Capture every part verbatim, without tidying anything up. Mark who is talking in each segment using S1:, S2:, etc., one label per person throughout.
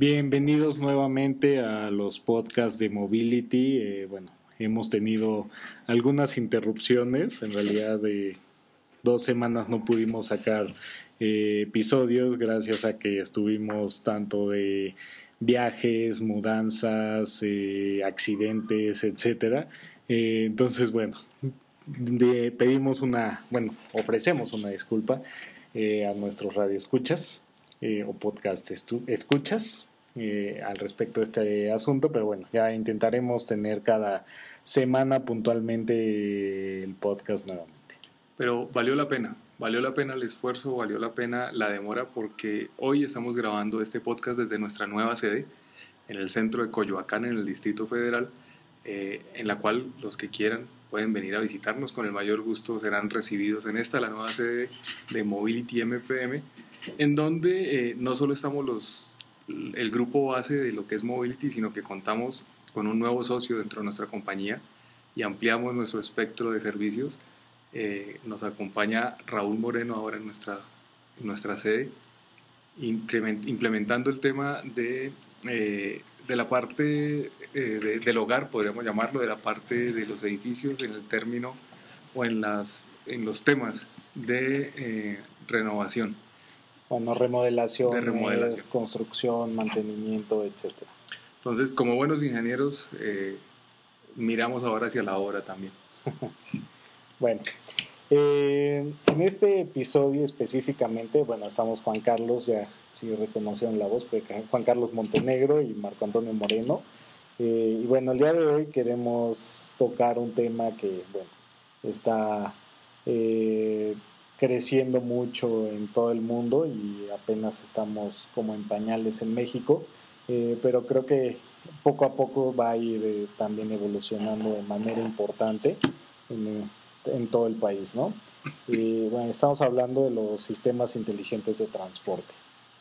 S1: Bienvenidos nuevamente a los podcasts de Mobility. Eh, bueno, hemos tenido algunas interrupciones. En realidad, de dos semanas no pudimos sacar eh, episodios gracias a que estuvimos tanto de viajes, mudanzas, eh, accidentes, etcétera. Eh, entonces, bueno, de, pedimos una, bueno, ofrecemos una disculpa eh, a nuestros radioescuchas eh, o podcast estu- escuchas eh, al respecto de este asunto, pero bueno, ya intentaremos tener cada semana puntualmente el podcast nuevamente.
S2: Pero valió la pena, valió la pena el esfuerzo, valió la pena la demora porque hoy estamos grabando este podcast desde nuestra nueva sede en el centro de Coyoacán, en el Distrito Federal, eh, en la cual los que quieran pueden venir a visitarnos con el mayor gusto, serán recibidos en esta, la nueva sede de Mobility M P M, en donde eh, no solo estamos los, el grupo base de lo que es Mobility, sino que contamos con un nuevo socio dentro de nuestra compañía y ampliamos nuestro espectro de servicios. Eh, nos acompaña Raúl Moreno ahora en nuestra, en nuestra sede, implementando el tema de, eh, de la parte eh, de, del hogar, podríamos llamarlo, de la parte de los edificios en el término o en, las, en los temas de eh, renovación.
S1: Bueno, remodelaciones,
S2: de remodelación,
S1: construcción, mantenimiento, etcétera.
S2: Entonces, como buenos ingenieros, eh, miramos ahora hacia la obra también.
S1: Bueno, eh, en este episodio específicamente, bueno, estamos Juan Carlos, ya si reconocieron la voz, fue Juan Carlos Montenegro y Marco Antonio Moreno. Eh, y bueno, el día de hoy queremos tocar un tema que, bueno, está eh, creciendo mucho en todo el mundo y apenas estamos como en pañales en México, eh, pero creo que poco a poco va a ir eh, también evolucionando de manera importante en, en todo el país, ¿no? Y bueno, estamos hablando de los sistemas inteligentes de transporte.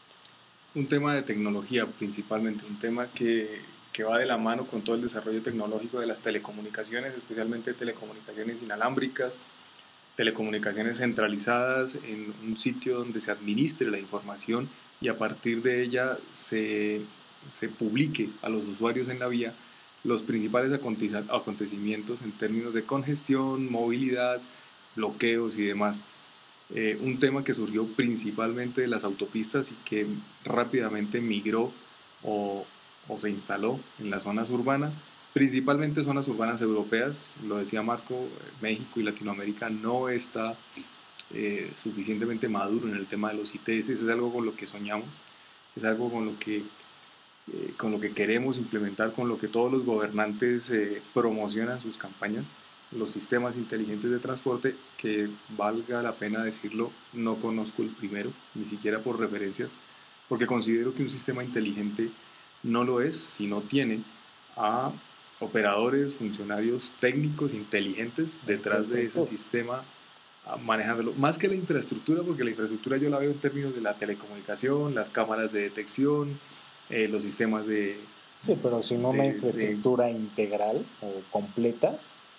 S2: Un tema de tecnología principalmente, un tema que, que va de la mano con todo el desarrollo tecnológico de las telecomunicaciones, especialmente telecomunicaciones inalámbricas, telecomunicaciones centralizadas en un sitio donde se administre la información y a partir de ella se, se publique a los usuarios en la vía los principales acontecimientos en términos de congestión, movilidad, bloqueos y demás. Eh, un tema que surgió principalmente de las autopistas y que rápidamente migró o, o se instaló en las zonas urbanas, principalmente zonas urbanas europeas. Lo decía Marco, México y Latinoamérica no está eh, suficientemente maduro en el tema de los I T S. Es algo con lo que soñamos, es algo con lo que, eh, con lo que queremos implementar, con lo que todos los gobernantes eh, promocionan sus campañas, los sistemas inteligentes de transporte, que valga la pena decirlo, no conozco el primero, ni siquiera por referencias, porque considero que un sistema inteligente no lo es si no tiene a operadores, funcionarios técnicos inteligentes detrás de ese sistema manejándolo, más que la infraestructura, porque la infraestructura yo la veo en términos de la telecomunicación, las cámaras de detección, eh, los sistemas de...
S1: Sí, pero sin una de, infraestructura de, integral o completa,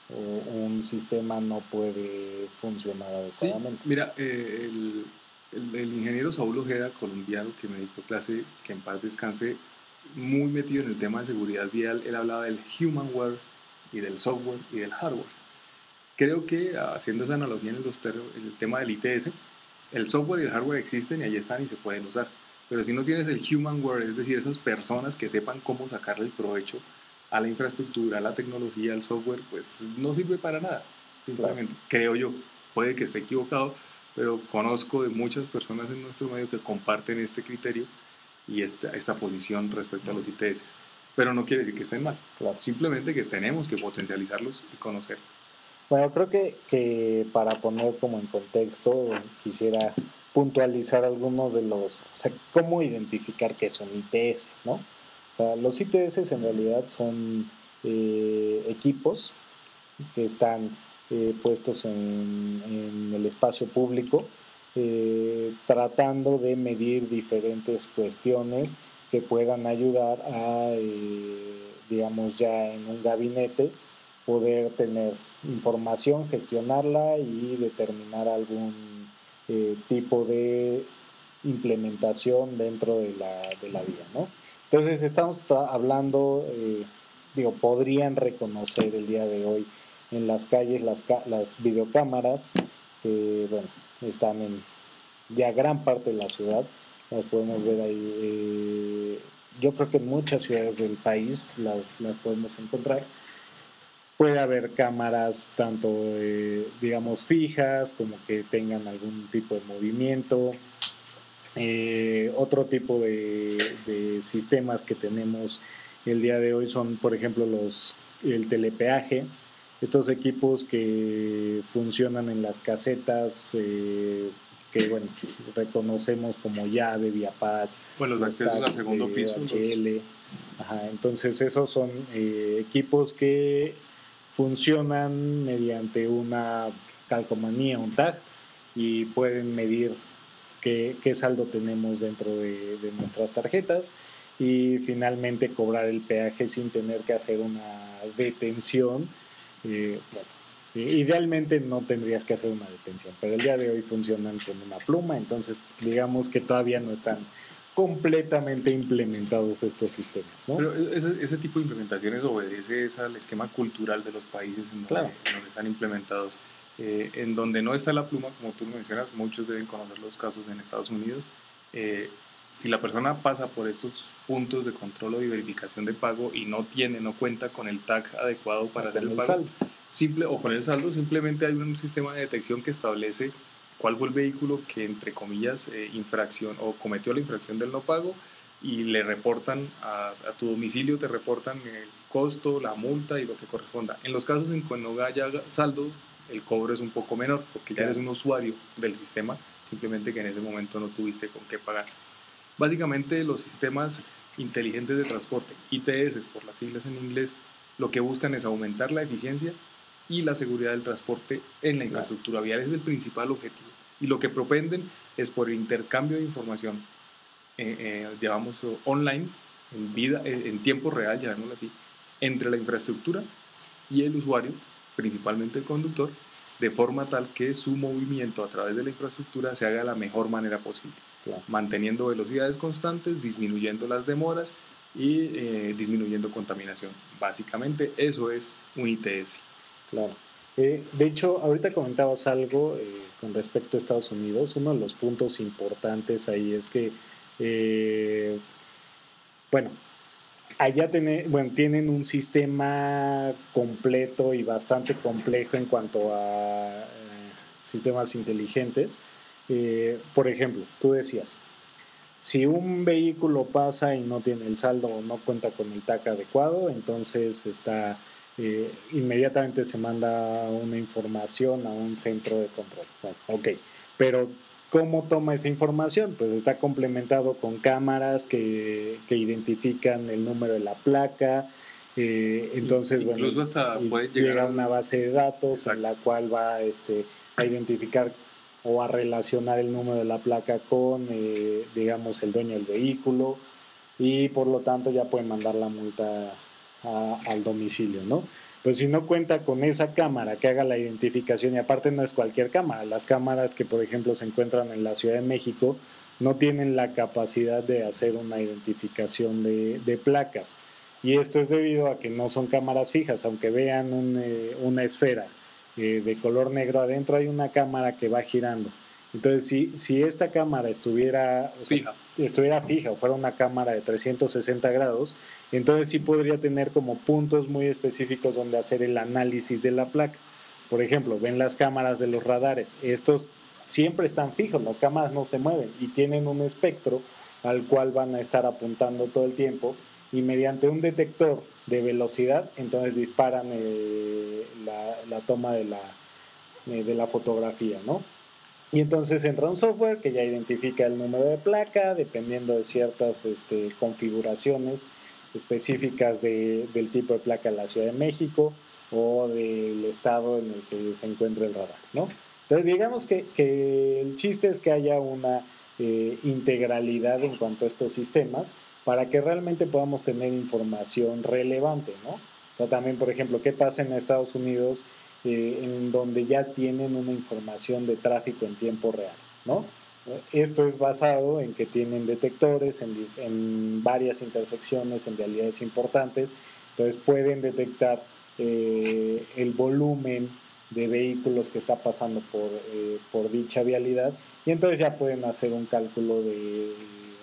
S1: un sistema no puede funcionar adecuadamente.
S2: Sí, mira, eh, el, el, el ingeniero Saúl Ojeda, colombiano, que me dictó clase, que en paz descanse, muy metido en el tema de seguridad vial, él hablaba del humanware y del software y del hardware. Creo que, haciendo esa analogía en, los ter- en el tema del I T S, el software y el hardware existen y ahí están y se pueden usar. Pero si no tienes el humanware, es decir, esas personas que sepan cómo sacarle el provecho a la infraestructura, a la tecnología, al software, pues no sirve para nada, simplemente, claro. Creo yo. Puede que esté equivocado, pero conozco de muchas personas en nuestro medio que comparten este criterio y esta, esta posición respecto a los I T S. Pero no quiere decir que estén mal, claro. Simplemente que tenemos que potencializarlos y conocerlos.
S1: Bueno, creo que, que para poner como en contexto, quisiera puntualizar algunos de los, o sea, cómo identificar qué es un I T S, ¿no? O sea, los I T S en realidad son eh, equipos que están eh, puestos en, en el espacio público, eh, tratando de medir diferentes cuestiones que puedan ayudar a, eh, digamos, ya en un gabinete, poder tener información, gestionarla y determinar algún eh, tipo de implementación dentro de la, de la vía, ¿no? Entonces estamos hablando, eh, digo, podrían reconocer el día de hoy en las calles las, las videocámaras que, bueno, están en ya gran parte de la ciudad, las podemos ver ahí. Eh, yo creo que en muchas ciudades del país las, las podemos encontrar. Puede haber cámaras tanto, eh, digamos, fijas, como que tengan algún tipo de movimiento. Eh, otro tipo de, de sistemas que tenemos el día de hoy son, por ejemplo, los el telepeaje. Estos equipos que funcionan en las casetas, eh, que bueno, reconocemos como llave, vía paz,
S2: pues los, los accesos tax, al segundo eh, piso.
S1: H L. Los... Ajá, entonces esos son eh, equipos que funcionan mediante una calcomanía, un tag, y pueden medir qué, qué saldo tenemos dentro de, de nuestras tarjetas y finalmente cobrar el peaje sin tener que hacer una detención. Eh, bueno, idealmente no tendrías que hacer una detención, pero el día de hoy funcionan con una pluma, entonces digamos que todavía no están completamente implementados estos sistemas, ¿no?
S2: Pero ese, ese tipo de implementaciones obedece al esquema cultural de los países en donde, claro. en donde están implementados. Eh, en donde no está la pluma, como tú mencionas, muchos deben conocer los casos en Estados Unidos. Eh, si la persona pasa por estos puntos de control o de verificación de pago y no tiene, no cuenta con el tag adecuado para hacer el, el pago, saldo. Simple, o con el saldo, simplemente hay un sistema de detección que establece cuál fue el vehículo que, entre comillas, eh, infracción o cometió la infracción del no pago, y le reportan a, a tu domicilio, te reportan el costo, la multa y lo que corresponda. En los casos en que no haya saldo, el cobro es un poco menor porque ya eres un usuario del sistema, simplemente que en ese momento no tuviste con qué pagar. Básicamente los sistemas inteligentes de transporte, I T S por las siglas en inglés, lo que buscan es aumentar la eficiencia y la seguridad del transporte en la infraestructura vial. Ese es el principal objetivo. Y lo que propenden es por el intercambio de información, eh, eh, digamos, online, en, vida, en tiempo real, llamémoslo así, entre la infraestructura y el usuario, principalmente el conductor, de forma tal que su movimiento a través de la infraestructura se haga de la mejor manera posible, claro. manteniendo velocidades constantes, disminuyendo las demoras y eh, disminuyendo contaminación. Básicamente eso es un I T S.
S1: Claro. Eh, de hecho, ahorita comentabas algo eh, con respecto a Estados Unidos. Uno de los puntos importantes ahí es que, eh, bueno, allá tiene, bueno, tienen un sistema completo y bastante complejo en cuanto a eh, sistemas inteligentes. Eh, por ejemplo, tú decías, si un vehículo pasa y no tiene el saldo o no cuenta con el tag adecuado, entonces está eh, inmediatamente se manda una información a un centro de control. Bueno, ok, pero ¿cómo toma esa información? Pues está complementado con cámaras que, que identifican el número de la placa. Eh, entonces,
S2: incluso
S1: bueno,
S2: hasta puede llegar
S1: llega a una base de datos. Exacto. En la cual va este, a identificar o a relacionar el número de la placa con, eh, digamos, el dueño del vehículo, y por lo tanto ya pueden mandar la multa a, al domicilio, ¿no? Pues si no cuenta con esa cámara que haga la identificación, y aparte no es cualquier cámara, las cámaras que por ejemplo se encuentran en la Ciudad de México no tienen la capacidad de hacer una identificación de, de placas, y esto es debido a que no son cámaras fijas. Aunque vean un, eh, una esfera eh, de color negro, adentro hay una cámara que va girando. Entonces, si, si esta cámara estuviera, o sea,
S2: fija.
S1: estuviera fija o fuera una cámara de trescientos sesenta grados, entonces sí podría tener como puntos muy específicos donde hacer el análisis de la placa. Por ejemplo, ven las cámaras de los radares. Estos siempre están fijos, las cámaras no se mueven y tienen un espectro al cual van a estar apuntando todo el tiempo, y mediante un detector de velocidad, entonces disparan eh, la, la toma de la, eh, de la fotografía, ¿no? Y entonces entra un software que ya identifica el número de placa dependiendo de ciertas este, configuraciones específicas de, del tipo de placa de la Ciudad de México o del estado en el que se encuentra el radar, ¿no? Entonces digamos que, que el chiste es que haya una eh, integralidad en cuanto a estos sistemas para que realmente podamos tener información relevante, ¿no? O sea, también, por ejemplo, ¿qué pasa en Estados Unidos? Eh, en donde ya tienen una información de tráfico en tiempo real, ¿no? Esto es basado en que tienen detectores en, en varias intersecciones, en vialidades importantes, entonces pueden detectar eh, el volumen de vehículos que está pasando por, eh, por dicha vialidad, y entonces ya pueden hacer un cálculo de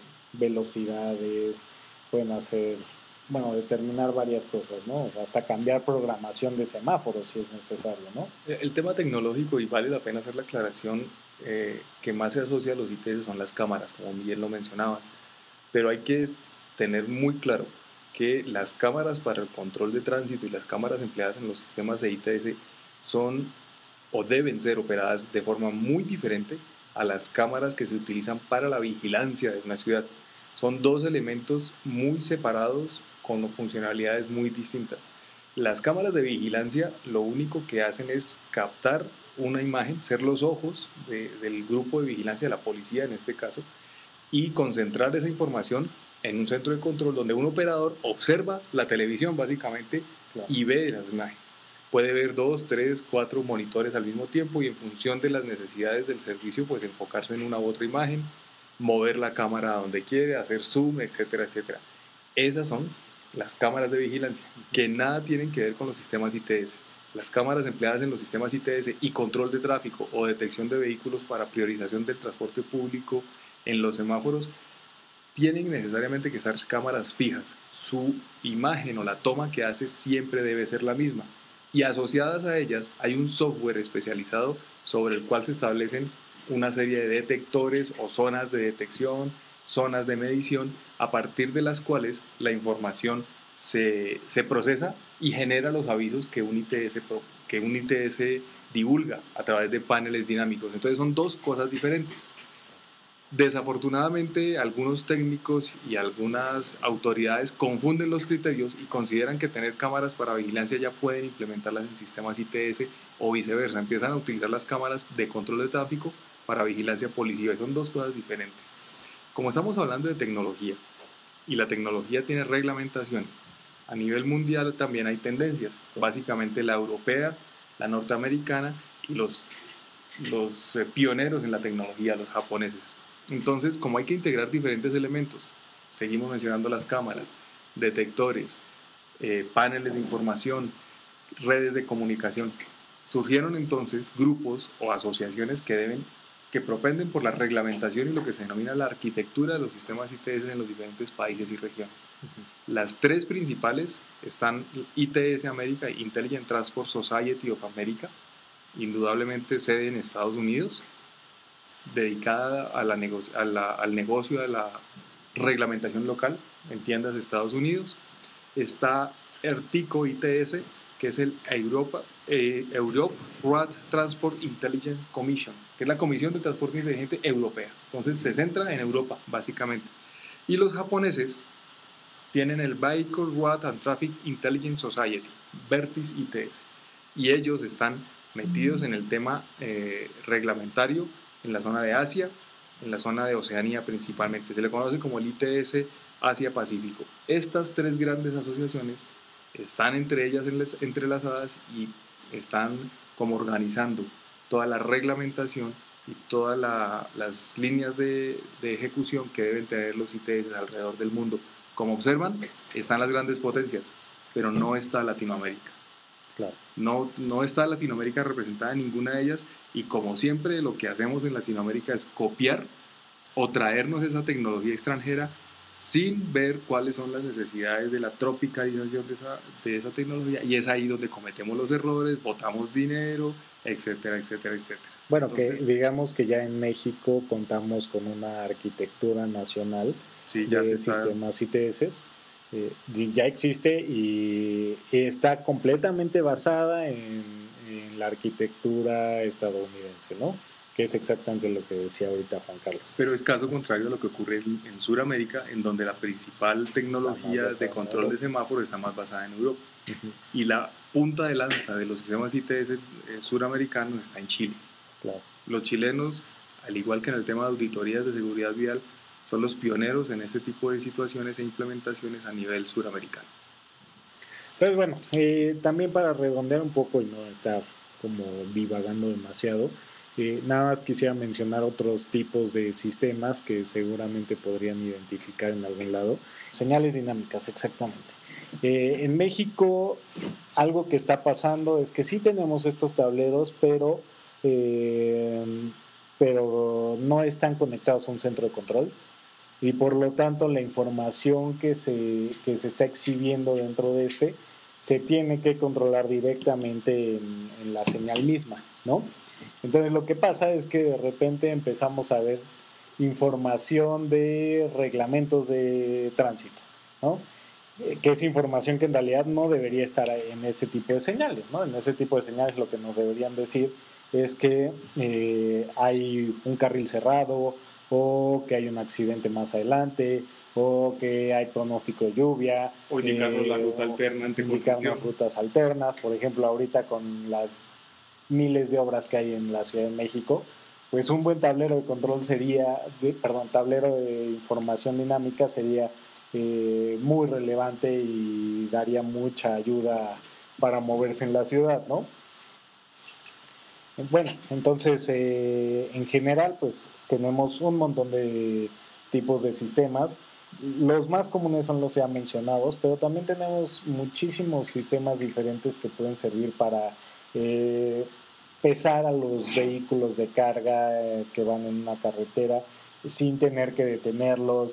S1: velocidades, pueden hacer, bueno, determinar varias cosas, ¿no? Hasta cambiar programación de semáforos si es necesario, ¿no?
S2: El tema tecnológico, y vale la pena hacer la aclaración, eh, que más se asocia a los I T S son las cámaras, como bien lo mencionabas, pero hay que tener muy claro que las cámaras para el control de tránsito y las cámaras empleadas en los sistemas de I T S son o deben ser operadas de forma muy diferente a las cámaras que se utilizan para la vigilancia de una ciudad. Son dos elementos muy separados con funcionalidades muy distintas. Las cámaras de vigilancia lo único que hacen es captar una imagen, ser los ojos de, del grupo de vigilancia, de la policía en este caso, y concentrar esa información en un centro de control donde un operador observa la televisión básicamente, claro, y ve esas imágenes. Puede ver dos, tres, cuatro monitores al mismo tiempo y en función de las necesidades del servicio pues enfocarse en una u otra imagen, mover la cámara a donde quiere, hacer zoom, etcétera, etcétera. Esas son las cámaras de vigilancia, que nada tienen que ver con los sistemas I T S. Las cámaras empleadas en los sistemas I T S y control de tráfico o detección de vehículos para priorización del transporte público en los semáforos tienen necesariamente que ser cámaras fijas. Su imagen o la toma que hace siempre debe ser la misma. Y asociadas a ellas hay un software especializado sobre el cual se establecen una serie de detectores o zonas de detección, zonas de medición, a partir de las cuales la información se, se procesa y genera los avisos que un I T S, que un I T S divulga a través de paneles dinámicos. Entonces son dos cosas diferentes. Desafortunadamente, algunos técnicos y algunas autoridades confunden los criterios y consideran que tener cámaras para vigilancia ya pueden implementarlas en sistemas I T S o viceversa. Empiezan a utilizar las cámaras de control de tráfico para vigilancia policiva y son dos cosas diferentes. Como estamos hablando de tecnología y la tecnología tiene reglamentaciones, a nivel mundial también hay tendencias, básicamente la europea, la norteamericana y los, los pioneros en la tecnología, los japoneses. Entonces, como hay que integrar diferentes elementos, seguimos mencionando las cámaras, detectores, eh, paneles de información, redes de comunicación, surgieron entonces grupos o asociaciones que deben, que propenden por la reglamentación y lo que se denomina la arquitectura de los sistemas I T S en los diferentes países y regiones. Uh-huh. Las tres principales están I T S América y Intelligent Transport Society of America, indudablemente sede en Estados Unidos, dedicada a la negocio, a la, al negocio de la reglamentación local en tiendas de Estados Unidos. Está ERTICO I T S, que es el Europa, eh, Europe Road Transport Intelligence Commission, que es la Comisión de Transporte Inteligente Europea. Entonces se centra en Europa, básicamente. Y los japoneses tienen el Vehicle Road and Traffic Intelligence Society, VERTIS I T S. Y ellos están metidos en el tema eh, reglamentario en la zona de Asia, en la zona de Oceanía principalmente. Se le conoce como el I T S Asia-Pacífico. Estas tres grandes asociaciones están entre ellas entrelazadas y están como organizando toda la reglamentación y todas la, las líneas de, de ejecución que deben tener los I T S alrededor del mundo. Como observan, están las grandes potencias, pero no está Latinoamérica.
S1: Claro.
S2: No, no está Latinoamérica representada en ninguna de ellas y como siempre lo que hacemos en Latinoamérica es copiar o traernos esa tecnología extranjera sin ver cuáles son las necesidades de la tropicalización de esa, de esa tecnología y es ahí donde cometemos los errores, botamos dinero, etcétera, etcétera, etcétera.
S1: Bueno, Entonces, que digamos que ya en México contamos con una arquitectura nacional
S2: sí, ya
S1: de
S2: se
S1: sistemas está... I T S. Eh, ya existe y está completamente basada en, en la arquitectura estadounidense, ¿no? Que es exactamente lo que decía ahorita Juan Carlos.
S2: Pero es caso contrario a lo que ocurre en, en Sudamérica, en donde la principal tecnología de control de semáforos está más basada en Europa. Uh-huh. Y la punta de lanza de los sistemas I T S suramericanos está en Chile.
S1: Claro.
S2: Los chilenos, al igual que en el tema de auditorías de seguridad vial, son los pioneros en este tipo de situaciones e implementaciones a nivel suramericano.
S1: Entonces, bueno, eh, también para redondear un poco y no estar como divagando demasiado, Eh, nada más quisiera mencionar otros tipos de sistemas que seguramente podrían identificar en algún lado. Señales dinámicas, exactamente. Eh, en México, algo que está pasando es que sí tenemos estos tableros, pero, eh, pero no están conectados a un centro de control y por lo tanto la información que se, que se está exhibiendo dentro de este se tiene que controlar directamente en, en la señal misma, ¿no? Entonces lo que pasa es que de repente empezamos a ver información de reglamentos de tránsito, ¿no? Que es información que en realidad no debería estar en ese tipo de señales, ¿no? En ese tipo de señales lo que nos deberían decir es que eh, hay un carril cerrado o que hay un accidente más adelante o que hay pronóstico de lluvia.
S2: O indicarnos
S1: eh,
S2: la ruta alterna ante congestión.
S1: Indicarnos rutas alternas, por ejemplo, ahorita con las miles de obras que hay en la Ciudad de México, pues un buen tablero de control sería, de, perdón, tablero de información dinámica sería eh, muy relevante y daría mucha ayuda para moverse en la ciudad, ¿no? Bueno, entonces eh, en general pues tenemos un montón de tipos de sistemas. Los más comunes son los ya mencionados, pero también tenemos muchísimos sistemas diferentes que pueden servir para eh, pesar a los vehículos de carga eh, que van en una carretera sin tener que detenerlos.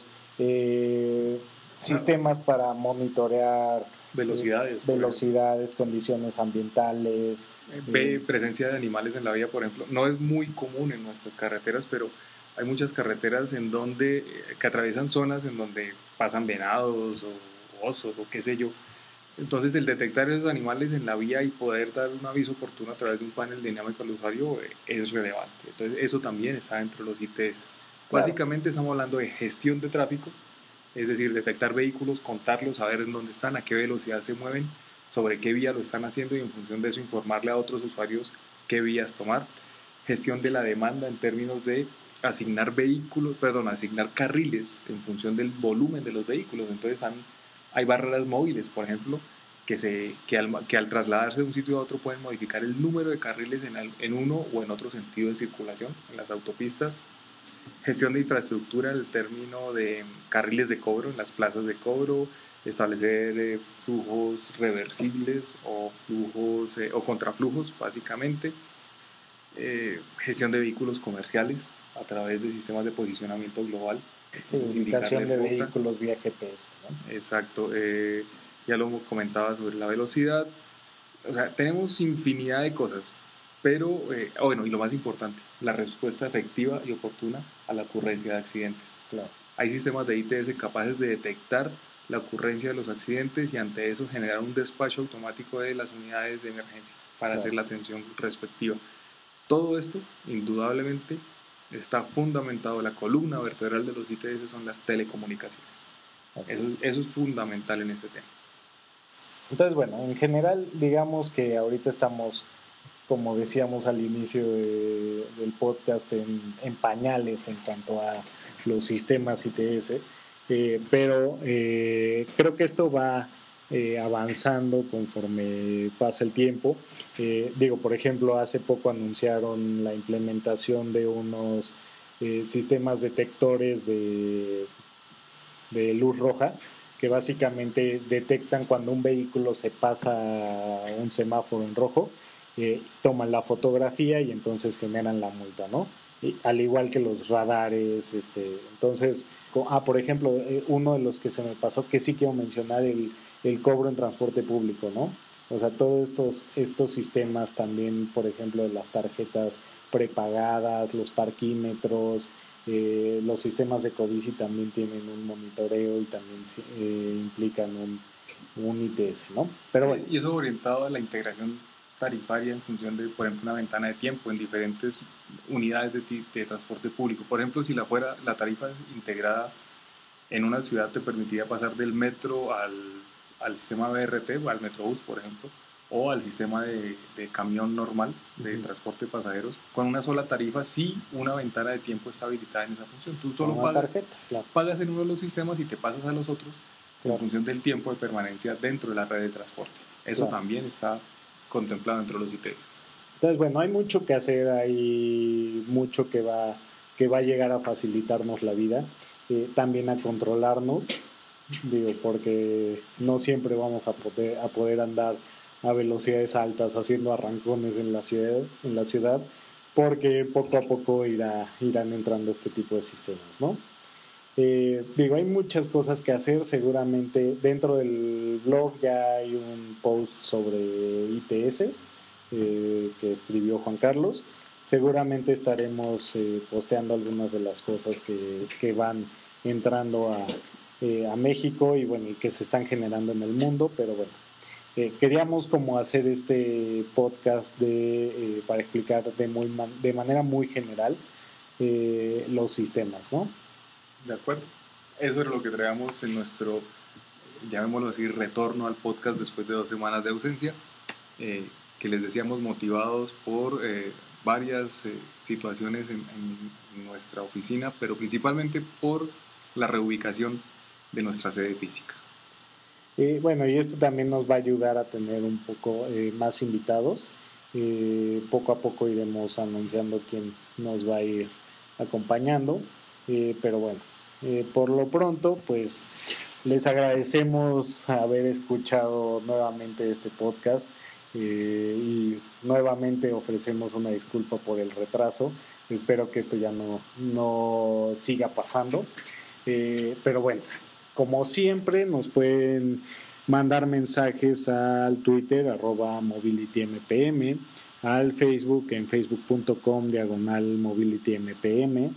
S1: Eh, sistemas para monitorear
S2: velocidades,
S1: eh, velocidades, condiciones ambientales.
S2: Ve eh, presencia de animales en la vía, por ejemplo. No es muy común en nuestras carreteras, pero hay muchas carreteras en donde, que atraviesan zonas en donde pasan venados o osos o qué sé yo. Entonces el detectar esos animales en la vía y poder dar un aviso oportuno a través de un panel dinámico al usuario es relevante. Entonces eso también está dentro de los I T S. Claro. Básicamente estamos hablando de gestión de tráfico, es decir, detectar vehículos, contarlos, saber en dónde están, a qué velocidad se mueven, sobre qué vía lo están haciendo y en función de eso informarle a otros usuarios qué vías tomar. Gestión de la demanda en términos de asignar vehículos, perdón, asignar carriles en función del volumen de los vehículos. Entonces han, hay barreras móviles, por ejemplo, que, se, que, al, que al trasladarse de un sitio a otro pueden modificar el número de carriles en, el, en uno o en otro sentido de circulación en las autopistas. Gestión de infraestructura en el término de carriles de cobro en las plazas de cobro, establecer eh, flujos reversibles o flujos eh, o contraflujos básicamente, eh, gestión de vehículos comerciales a través de sistemas de posicionamiento global.
S1: Sí, indicación de vehículos vía G P S, ¿no?
S2: Exacto, eh, ya lo comentaba sobre la velocidad, o sea, tenemos infinidad de cosas, pero, eh, bueno, y lo más importante, la respuesta efectiva y oportuna a la ocurrencia de accidentes.
S1: Claro.
S2: Hay sistemas de I T S capaces de detectar la ocurrencia de los accidentes y ante eso generar un despacho automático de las unidades de emergencia para claro. hacer la atención respectiva. Todo esto, indudablemente, está fundamentado. La columna vertebral de los I T S son las telecomunicaciones. Eso es. eso es fundamental en este tema.
S1: Entonces, bueno, en general, digamos que ahorita estamos, como decíamos al inicio de, del podcast, en, en pañales en cuanto a los sistemas I T S, eh, pero eh, creo que esto va eh, avanzando conforme pasa el tiempo. Eh, digo, por ejemplo, hace poco anunciaron la implementación de unos eh, sistemas detectores de, de luz roja, que básicamente detectan cuando un vehículo se pasa un semáforo en rojo, eh, toman la fotografía y entonces generan la multa, ¿no? Y, al igual que los radares, este, entonces, ah, por ejemplo, eh, uno de los que se me pasó, que sí quiero mencionar, el, el cobro en transporte público, ¿no? O sea, todos estos, estos sistemas también, por ejemplo, de las tarjetas prepagadas, los parquímetros, Eh, los sistemas de Codici también tienen un monitoreo y también eh, implican un, un I T S, ¿no?
S2: Pero bueno. Y eso orientado a la integración tarifaria en función de, por ejemplo, una ventana de tiempo en diferentes unidades de, de transporte público. Por ejemplo, si la, fuera, la tarifa integrada en una ciudad te permitiría pasar del metro al, al sistema B R T o al Metrobús, por ejemplo, o al sistema de, de camión normal de uh-huh. transporte de pasajeros, con una sola tarifa, sí una ventana de tiempo está habilitada en esa función. Tú solo pagas, tarjeta, claro. pagas en uno de los sistemas y te pasas a los otros claro. en función del tiempo de permanencia dentro de la red de transporte. Eso claro. también está contemplado dentro de los I T S.
S1: Entonces, bueno, hay mucho que hacer, hay mucho que va, que va a llegar a facilitarnos la vida, eh, también a controlarnos, digo, porque no siempre vamos a poder, a poder andar a velocidades altas haciendo arrancones en la ciudad, en la ciudad, porque poco a poco irá, irán entrando este tipo de sistemas, ¿no? Eh, digo, hay muchas cosas que hacer, seguramente dentro del blog ya hay un post sobre I T S eh, que escribió Juan Carlos. Seguramente estaremos eh, posteando algunas de las cosas que, que van entrando a, eh, a México y bueno, y que se están generando en el mundo, pero bueno, eh, queríamos como hacer este podcast de, eh, para explicar de, muy man, de manera muy general eh, los sistemas, ¿no?
S2: ¿De acuerdo? Eso era lo que traíamos en nuestro, llamémoslo así, retorno al podcast después de dos semanas de ausencia, eh, que les decíamos motivados por eh, varias eh, situaciones en, en nuestra oficina, pero principalmente por la reubicación de nuestra sede física.
S1: Eh, bueno, y esto también nos va a ayudar a tener un poco eh, más invitados. Eh, poco a poco iremos anunciando quién nos va a ir acompañando. Eh, pero bueno, eh, por lo pronto, pues les agradecemos haber escuchado nuevamente este podcast eh, y nuevamente ofrecemos una disculpa por el retraso. Espero que esto ya no, no siga pasando. Eh, pero bueno, como siempre, nos pueden mandar mensajes al Twitter, arroba mobilitympm, al Facebook, en facebook punto com, diagonal mobilitympm,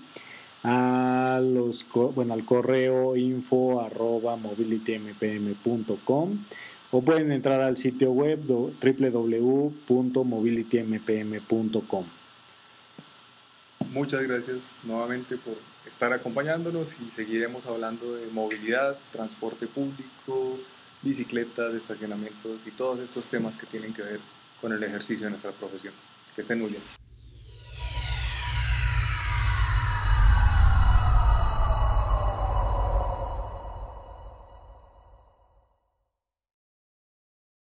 S1: a los, bueno, al correo info, arroba mobilitympm punto com, o pueden entrar al sitio web doble u doble u doble u punto mobilitympm punto com.
S2: Muchas gracias nuevamente por estar acompañándonos y seguiremos hablando de movilidad, transporte público, bicicletas, estacionamientos y todos estos temas que tienen que ver con el ejercicio de nuestra profesión. Que estén muy bien.